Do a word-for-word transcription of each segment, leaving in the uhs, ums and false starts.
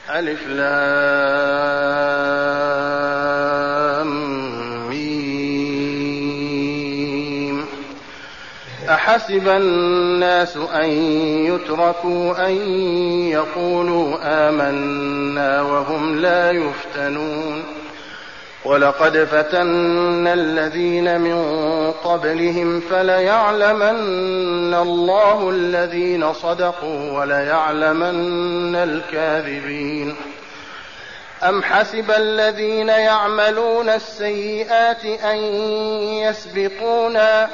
ألف لام ميم. أحسب الناس أن يتركوا أن يقولوا آمنا وهم لا يفتنون. ولقد فتنا الذين من قبلهم فليعلمن الله الذين صدقوا وليعلمن الكاذبين. أم حسب الذين يعملون السيئات أن يسبقونا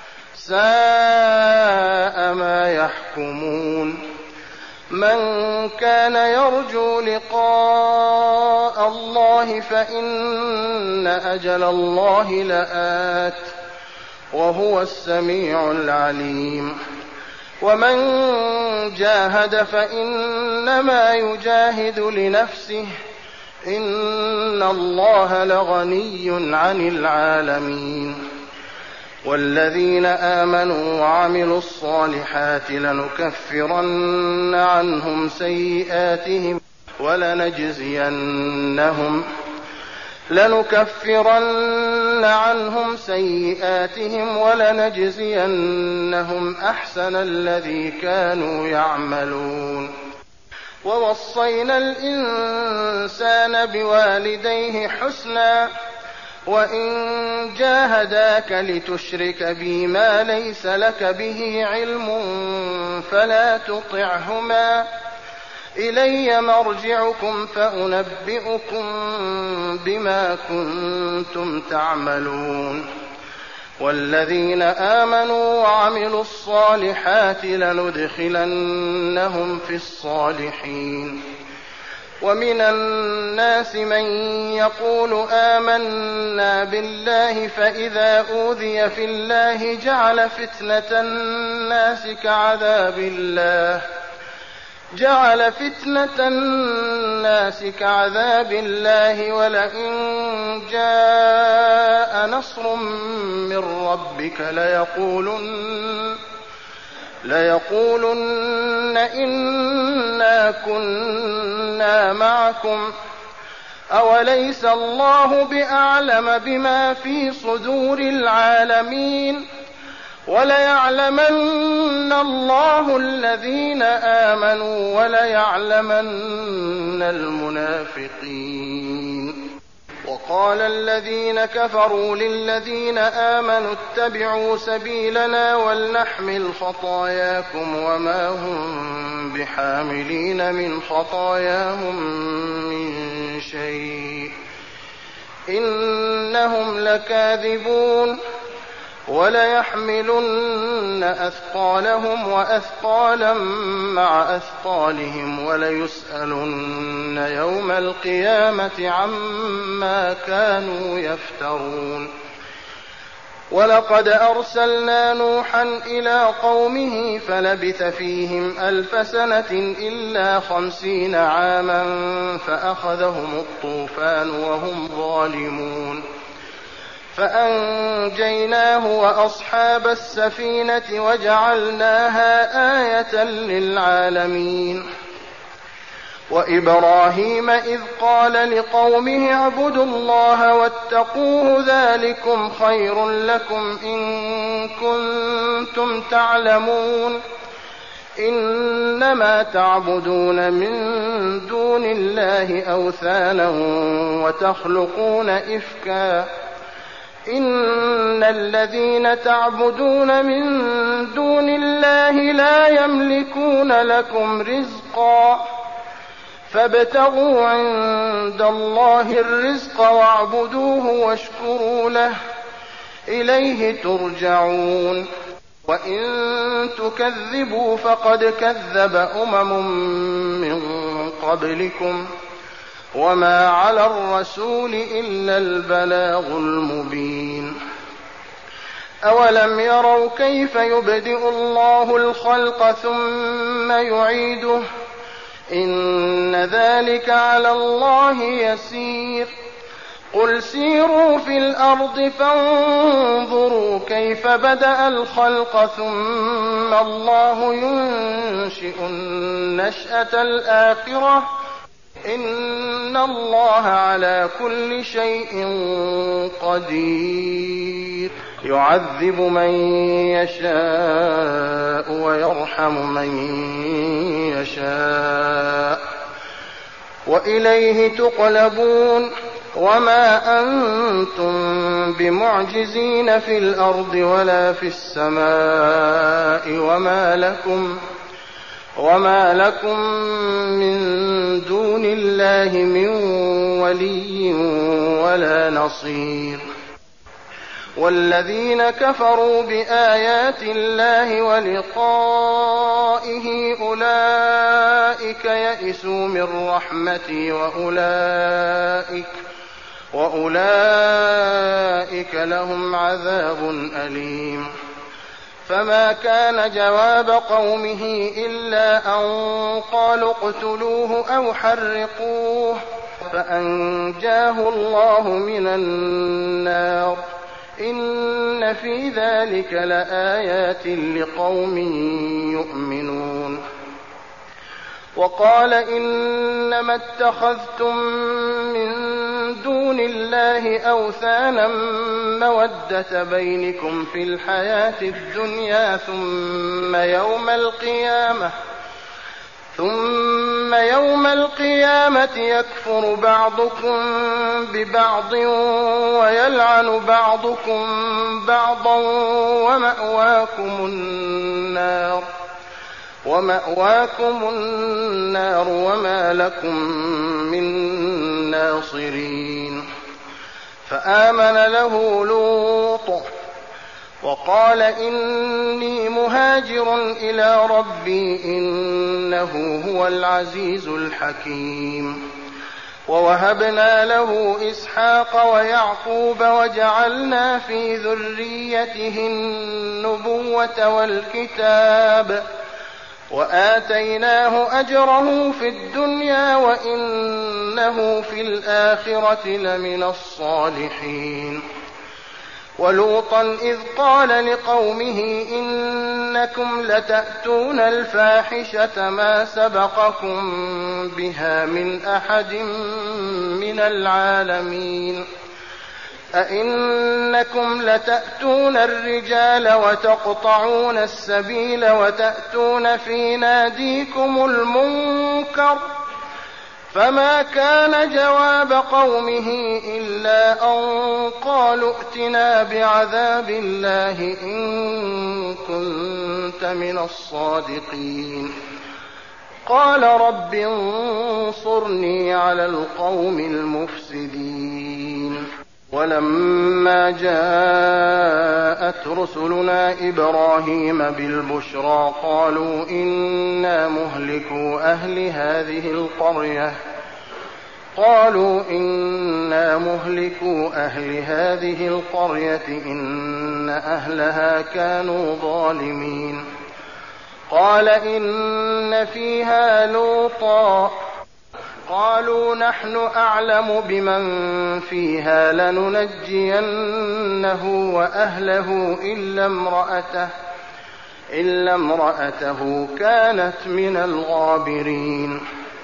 ساء ما يحكمون. من كان يرجو لقاء الله فإن أجل الله لآت وهو السميع العليم. ومن جاهد فإنما يجاهد لنفسه إن الله لغني عن العالمين. والذين آمنوا وعملوا الصالحات لنكفرن عنهم سيئاتهم ولنجزينهم لنكفرن عنهم سيئاتهم ولنجزينهم أحسن الذي كانوا يعملون. ووصينا الإنسان بوالديه حسنا وإن جاهداك لتشرك بي ما ليس لك به علم فلا تطعهما إلي مرجعكم فأنبئكم بما كنتم تعملون. والذين آمنوا وعملوا الصالحات لندخلنهم في الصالحين. ومن الناس من يقول آمنا بالله فإذا أوذي في الله جعل فتنة الناس كعذاب الله جعل فتنة الناس كعذاب الله ولئن جاء نصر من ربك ليقولن ليقولن إنا كنا معكم أوليس الله بأعلم بما في صدور العالمين. وليعلمن الله الذين آمنوا وليعلمن المنافقين. وقال الذين كفروا للذين آمنوا اتبعوا سبيلنا ولنحمل خطاياكم وما هم بحاملين من خطاياهم من شيء إنهم لكاذبون. وليحملن أثقالهم وأثقالا مع أثقالهم وليسألن يوم القيامة عما كانوا يفترون. ولقد أرسلنا نوحا إلى قومه فلبث فيهم ألف سنة إلا خمسين عاما فأخذهم الطوفان وهم ظالمون فأنجيناه وأصحاب السفينة وجعلناها آية للعالمين. وإبراهيم إذ قال لقومه اعبدوا الله واتقوه ذلكم خير لكم إن كنتم تعلمون. إنما تعبدون من دون الله أوثانا وتخلقون إفكا إن الذين تعبدون من دون الله لا يملكون لكم رزقا فابتغوا عند الله الرزق واعبدوه واشكروا له إليه ترجعون. وإن تكذبوا فقد كذب أمم من قبلكم وما على الرسول إلا البلاغ المبين. أولم يروا كيف يبدئ الله الخلق ثم يعيده إن ذلك على الله يسير. قل سيروا في الأرض فانظروا كيف بدأ الخلق ثم الله ينشئ النشأة الآخرة إن الله على كل شيء قدير يعذب من يشاء ويرحم من يشاء وإليه تقلبون وما أنتم بمعجزين في الأرض ولا في السماء وما لكم وما لكم من دون الله من ولي ولا نصير والذين كفروا بآيات الله ولقائه أولئك يئسوا من رحمتي وأولئك وأولئك لهم عذاب أليم فما كان جواب قومه إلا أن قالوا اقتلوه أو حرقوه فأنجاه الله من النار إن في ذلك لآيات لقوم يؤمنون وقال إنما اتخذتم من دون الله أوثانا مودة بينكم في الحياة الدنيا ثم يوم القيامة ثم يوم القيامة يكفر بعضكم ببعض ويلعن بعضكم بعضا ومأواكم النار ومأواكم النار وما لكم من ناصرين فآمن له لوط وقال إني مهاجر إلى ربي إنه هو العزيز الحكيم ووهبنا له إسحاق ويعقوب وجعلنا في ذريته النبوة والكتاب وآتيناه أجره في الدنيا وإنه في الآخرة لمن الصالحين ولوطا إذ قال لقومه إنكم لتأتون الفاحشة ما سبقكم بها من أحد من العالمين أئنكم لتأتون الرجال وتقطعون السبيل وتأتون في ناديكم المنكر فما كان جواب قومه إلا أن قالوا ائتنا بعذاب الله إن كنت من الصادقين قال رب انصرني على القوم المفسدين ولما جاءت رسلنا إبراهيم بالبشرى قالوا إنا مهلكو أهل هذه القرية قالوا إنا مهلكو أهل هذه القرية إن أهلها كانوا ظالمين قال إن فيها لوطا قالوا نحن أعلم بمن فيها لننجينه وأهله إلا امرأته إلا امرأته كانت من الغابرين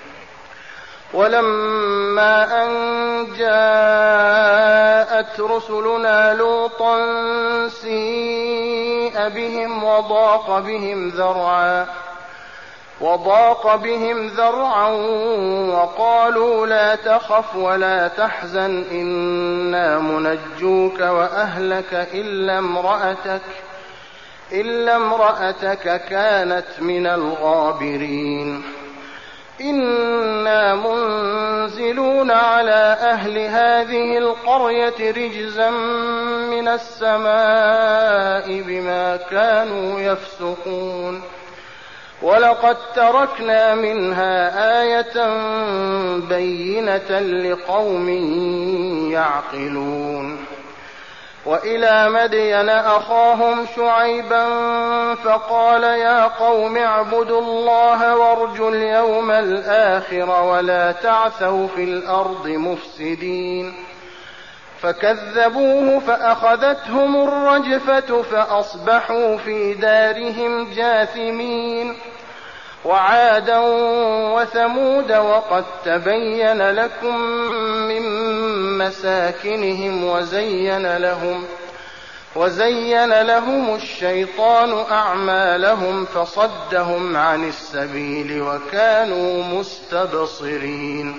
ولما أن جاءت رسلنا لوطا سيء بهم وضاق بهم ذرعا وضاق بهم ذرعا وقالوا لا تخف ولا تحزن إنا منجوك وأهلك إلا امرأتك إلا امرأتك كانت من الغابرين إنا منزلون على أهل هذه القرية رجزا من السماء بما كانوا يفسقون ولقد تركنا منها آية بينة لقوم يعقلون وإلى مدين أخاهم شعيبا فقال يا قوم اعبدوا الله وارجوا اليوم الآخر ولا تعثوا في الأرض مفسدين فكذبوه فأخذتهم الرجفة فأصبحوا في دارهم جاثمين وعادا وثمود وقد تبين لكم من مساكنهم وزين لهم وزين لهم الشيطان أعمالهم فصدهم عن السبيل وكانوا مستبصرين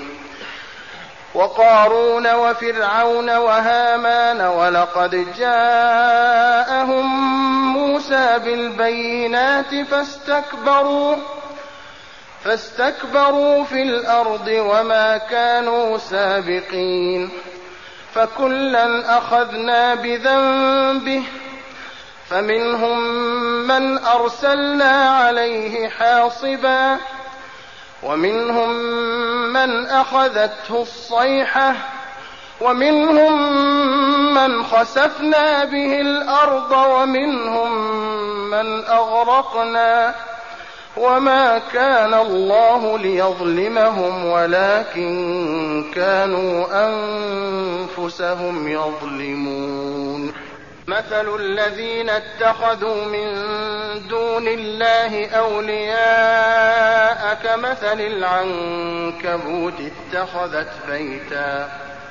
وقارون وفرعون وهامان ولقد جاءهم موسى بالبينات فاستكبروا فاستكبروا في الأرض وما كانوا سابقين فكلا أخذنا بذنبه فمنهم من أرسلنا عليه حاصبا ومنهم من أخذته الصيحة ومنهم من خسفنا به الأرض ومنهم من أغرقنا وما كان الله ليظلمهم ولكن كانوا أنفسهم يظلمون مثل الذين اتخذوا من دون الله أولياء كمثل العنكبوت اتخذت بيتا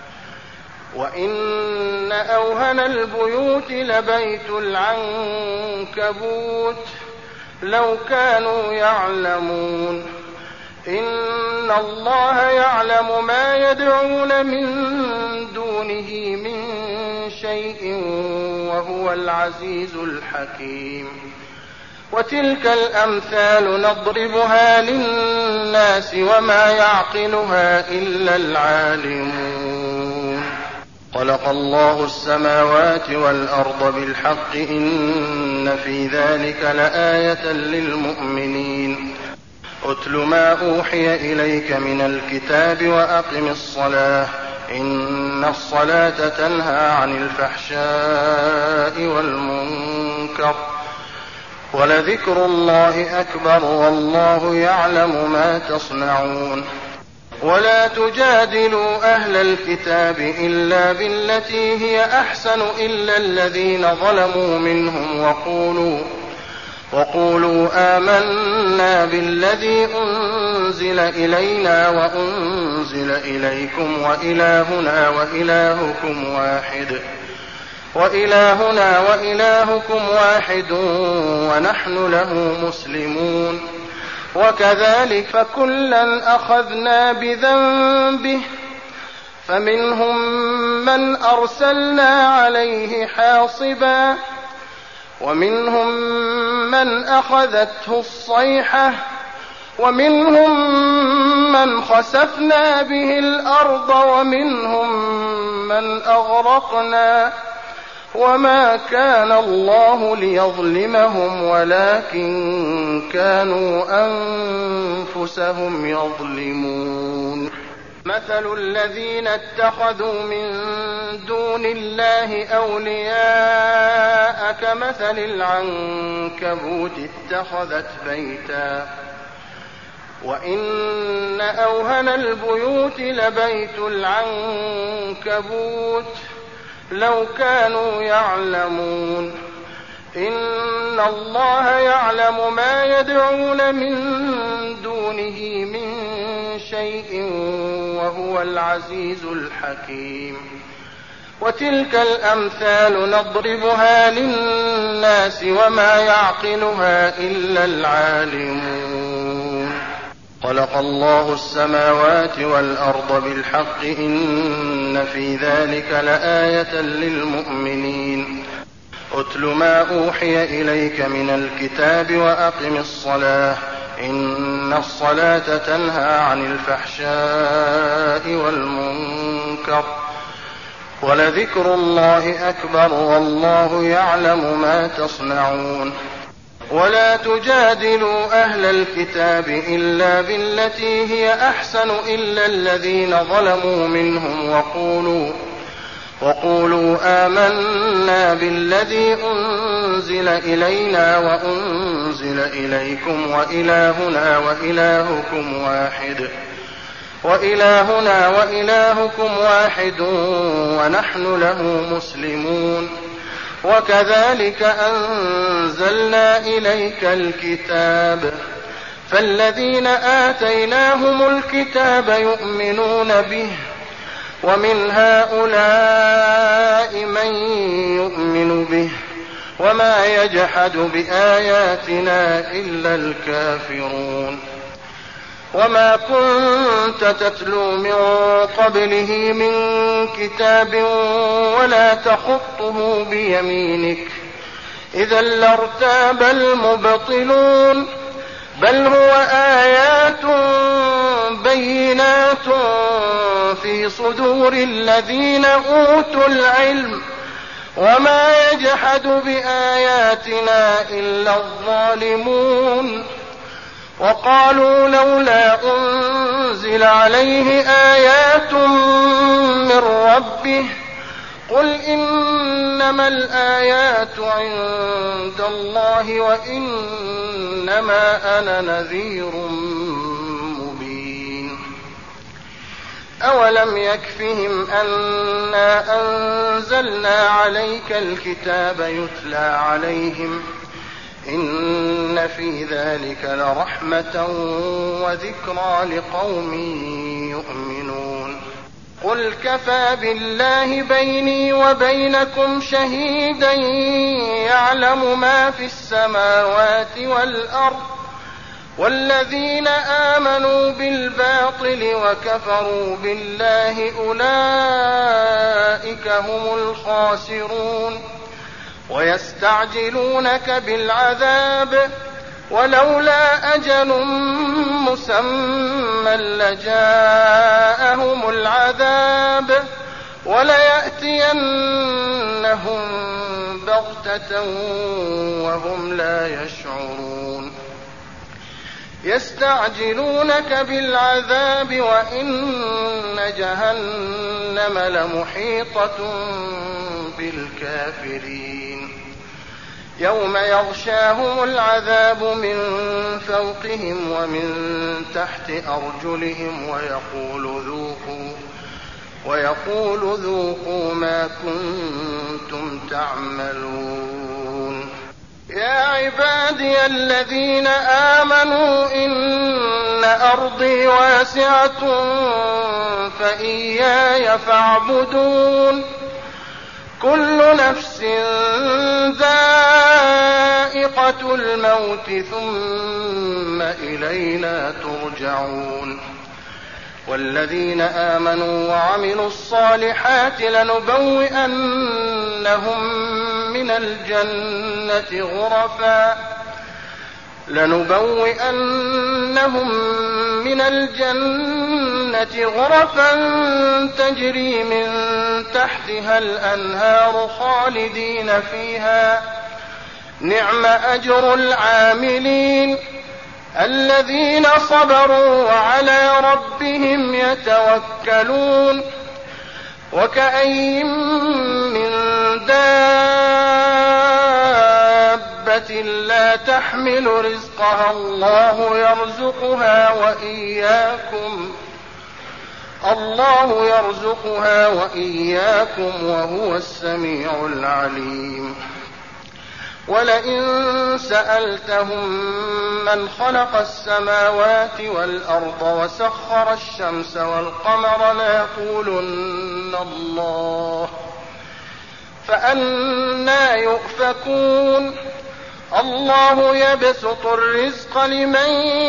وإن أوهن البيوت لبيت العنكبوت لو كانوا يعلمون إن الله يعلم ما يدعون من دونه من شيء وهو العزيز الحكيم وتلك الأمثال نضربها للناس وما يعقلها إلا العالمون خلق الله السماوات والأرض بالحق إن في ذلك لآية للمؤمنين أتل ما أوحي إليك من الكتاب وأقم الصلاة إن الصلاة تنهى عن الفحشاء والمنكر ولذكر الله أكبر والله يعلم ما تصنعون ولا تجادلوا أهل الكتاب إلا بالتي هي أحسن إلا الذين ظلموا منهم وقولوا وقولوا آمنا بالذي أنزل إلينا وأنزل إليكم وإلهنا وإلهكم واحد وإلهنا وإلهكم واحد ونحن له مسلمون وكذلك فكلا أخذنا بذنبه فمنهم من أرسلنا عليه حاصبا ومنهم من أخذته الصيحة ومنهم من خسفنا به الأرض ومنهم من أغرقنا وما كان الله ليظلمهم ولكن كانوا أنفسهم يظلمون مثل الذين اتخذوا من دون الله أولياء كمثل العنكبوت اتخذت بيتا وإن أوهن البيوت لبيت العنكبوت لو كانوا يعلمون إن الله يعلم ما يدعون من دونه من شيء وهو العزيز الحكيم وتلك الأمثال نضربها للناس وما يعقلها إلا العالمون خلق الله السماوات والأرض بالحق إن في ذلك لآية للمؤمنين أتل ما أوحي إليك من الكتاب وأقم الصلاة إن الصلاة تنهى عن الفحشاء والمنكر ولذكر الله أكبر والله يعلم ما تصنعون ولا تجادلوا أهل الكتاب إلا بالتي هي أحسن إلا الذين ظلموا منهم وقولوا وقولوا آمنا بالذي أنزل إلينا وأنزل إليكم وإلهنا وإلهكم واحد وإلهنا وإلهكم واحد ونحن له مسلمون وكذلك أنزلنا إليك الكتاب فالذين آتيناهم الكتاب يؤمنون به ومن هؤلاء من يؤمن به وما يجحد بآياتنا إلا الكافرون وما كنت تتلو من قبله من كتاب ولا تخطه بيمينك إذا لارتاب المبطلون بل هو آيات بينات في صدور الذين أوتوا العلم وما يجحد بآياتنا إلا الظالمون وقالوا لولا أنزل عليه آيات من ربه قل إنما الآيات عند الله وإنما أنا نذير مبين أولم يكفهم أنا أنزلنا عليك الكتاب يتلى عليهم إن في ذلك لرحمة وذكرى لقوم يؤمنون قل كفى بالله بيني وبينكم شهيدا يعلم ما في السماوات والأرض والذين آمنوا بالباطل وكفروا بالله أولئك هم الخاسرون ويستعجلونك بالعذاب ولولا أجل مسمى لجاءهم العذاب وليأتينهم بغتة وهم لا يشعرون يستعجلونك بالعذاب وإن جهنم لمحيطة بالكافرين يوم يغشاهم العذاب من فوقهم ومن تحت أرجلهم ويقول ذوقوا ويقول ذوقوا ما كنتم تعملون يا عبادي الذين آمنوا إن أرضي واسعة فإياي فاعبدون كل نفس ذائقة الموت ثم إلينا ترجعون والذين آمنوا وعملوا الصالحات لنبوئنهم من الجنة غرفا لنبوئنهم من الجنة غرفا تجري من تحتها الأنهار خالدين فيها نعم أجر العاملين الذين صبروا وعلى ربهم يتوكلون وكأين من دابة لا تحمل رزقها الله يرزقها وإياكم الله يرزقها وإياكم وهو السميع العليم ولئن سألتهم من خلق السماوات والأرض وسخر الشمس والقمر ليقولن الله فأنى يؤفكون الله يبسط الرزق لمن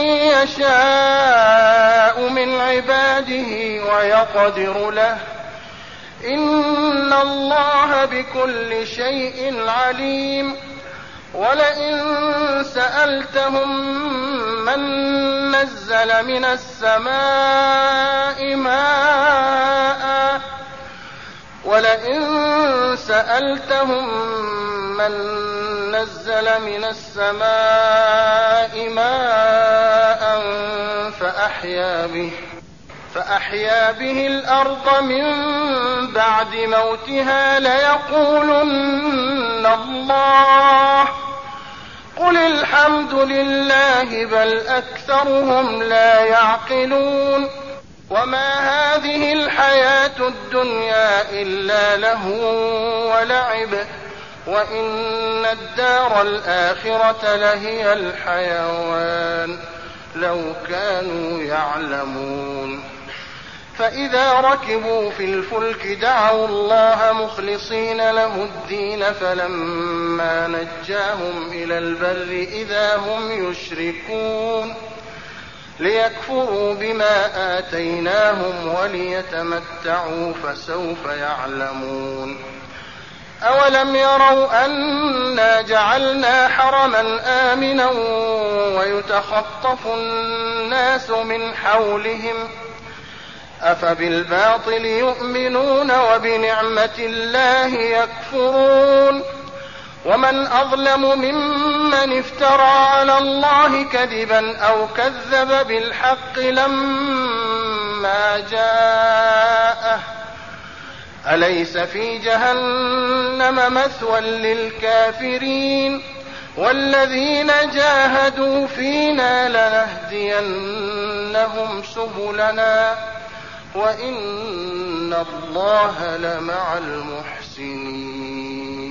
يشاء من عباده ويقدر له إن الله بكل شيء عليم ولئن سألتهم من نزل من السماء ماء ولئن سألتهم من نزل من السماء ماء فأحيا به فأحيا به الأرض من بعد موتها ليقولن الله قل الحمد لله بل أكثرهم لا يعقلون وما هذه الحياة الدنيا إلا لهو ولعب وإن الدار الآخرة لهي الحيوان لو كانوا يعلمون. فإذا ركبوا في الفلك دعوا الله مخلصين له الدين فلما نجاهم إلى البر إذا هم يشركون ليكفروا بما آتيناهم وليتمتعوا فسوف يعلمون. أولم يروا أنا جعلنا حرما آمنا ويتخطف الناس من حولهم أفبالباطل يؤمنون وبنعمة الله يكفرون. ومن أظلم ممن افترى على الله كذبا أو كذب بالحق لما جاءه أليس في جهنم مثوى للكافرين والذين جاهدوا فينا لنهدينهم سبلنا وإن الله لمع المحسنين.